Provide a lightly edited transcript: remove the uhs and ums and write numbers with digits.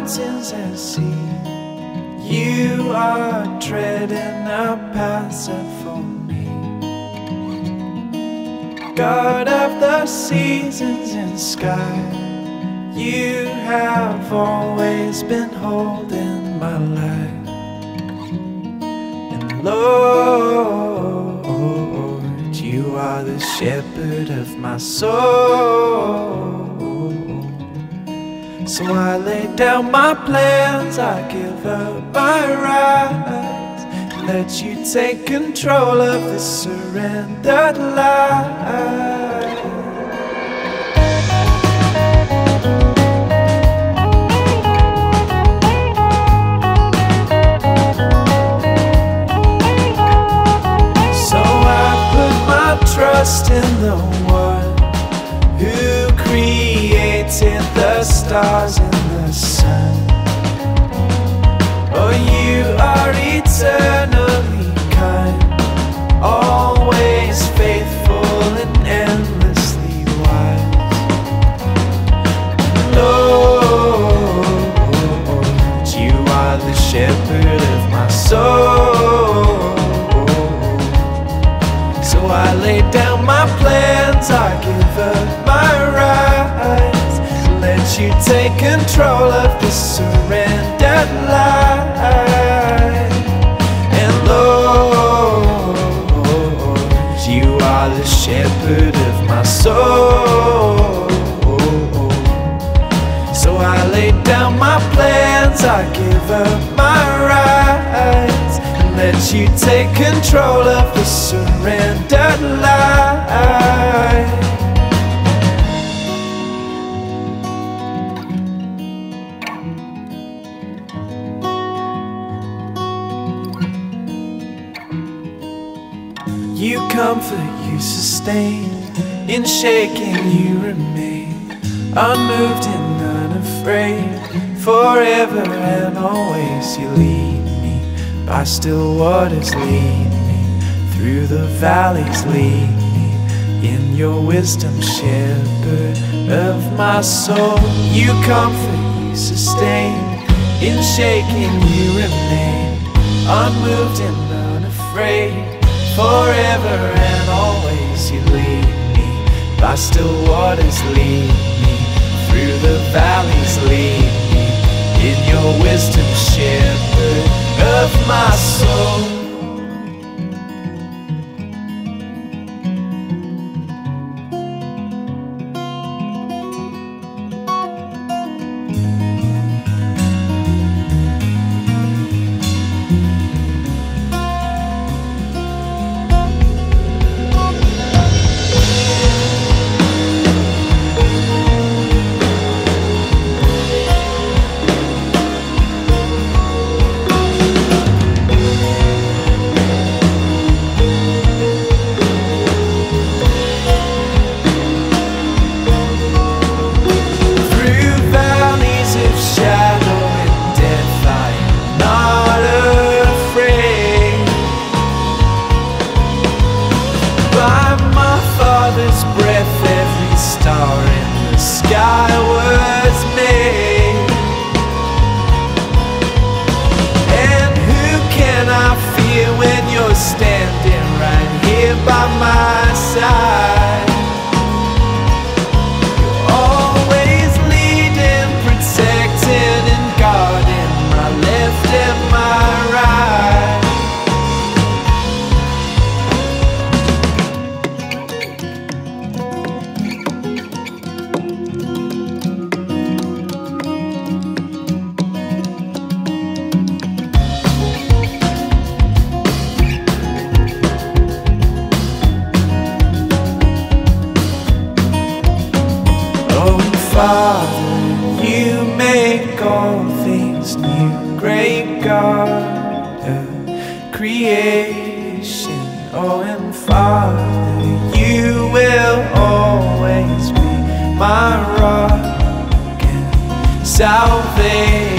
mountains and sea. You are treading a path set for me. God of the seasons and sky, you have always been holding my life. And Lord, you are the shepherd of my soul. So I lay down my plans, I give up my rights, let you take control of this surrendered life. So I put my trust in the one who created the stars and the sun. Oh, you are eternally kind, always faithful and endlessly wise. Lord, you are the shepherd of my soul. So I lay down my plans, I give up my rights, let you take control of this surrendered life. And Lord, you are the shepherd of my soul. So I lay down my plans, I give up my rights, let you take control of the surrendered life. You comfort, you sustain, in shaking you remain, unmoved and unafraid, forever and always you lead me, by still waters lead me, through the valleys lead me, in your wisdom shepherd of my soul. You comfort, you sustain, in shaking you remain, unmoved and unafraid, forever and always you lead me, by still waters lead me, through the valleys lead me, in your wisdom shepherd of my soul. Breath, every star in the sky was made. And who can I fear when you're standing right here by my side? You're always leading, protecting and guarding my left and my right. Father, you make all things new, great God of creation. Oh, and Father, you will always be my rock and salvation.